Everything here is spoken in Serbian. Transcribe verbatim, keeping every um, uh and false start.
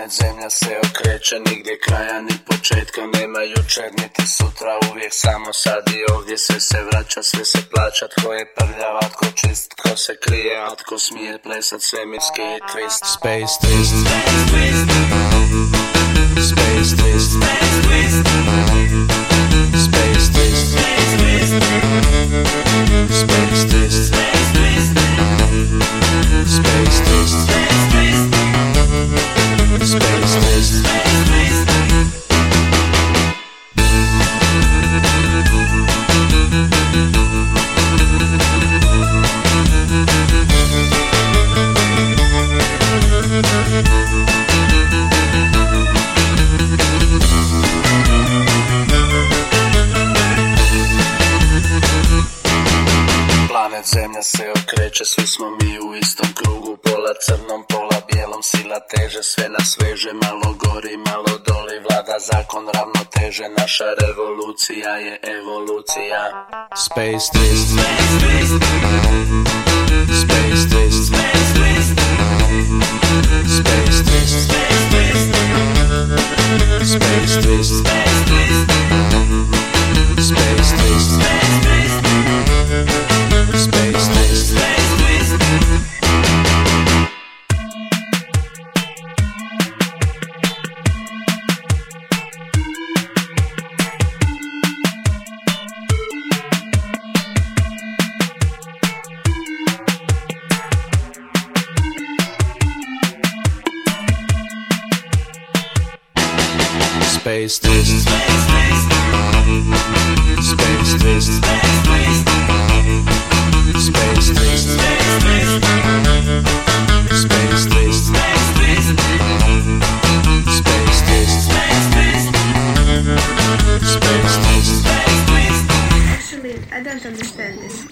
Planet Zemlja se okreće, nigdje kraja ni početka, nema jučer niti sutra, uvijek samo sad i ovdje. Sve se vraća, sve se plaća, tko je prljav, a tko čist, tko se krije, a tko smije plesat svemirski twist. Space twist, space twist, space twist, space twist, space twist, space twist, space twist. Planet Zemlja se okreće, svi smo mi u istom krugu, pola crnom, pola bijelom, sila teže, sve nas veže, malo gori, malo doli, vlada zakon ravnoteže, naša revolucija je evolucija. Space twist, space twist, space twist, space twist, space twist, space twist, space twist, space twist, space twist. Space twist, space twist. Space twist, space twist, space twist, space twist. Space twist, space twist, space twist, space twist, space twist, space twist, space twist, space twist. Actually, I don't understand this.